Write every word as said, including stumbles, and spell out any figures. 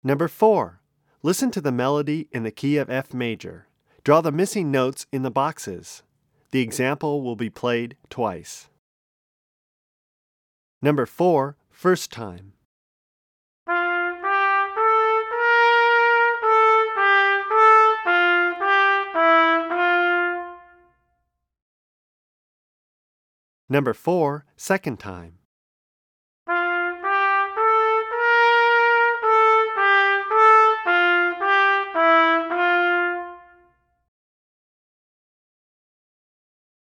Number four. Listen to the melody in the key of F major. Draw the missing notes in the boxes. The example will be played twice. Number four. First time. Number four. Second time.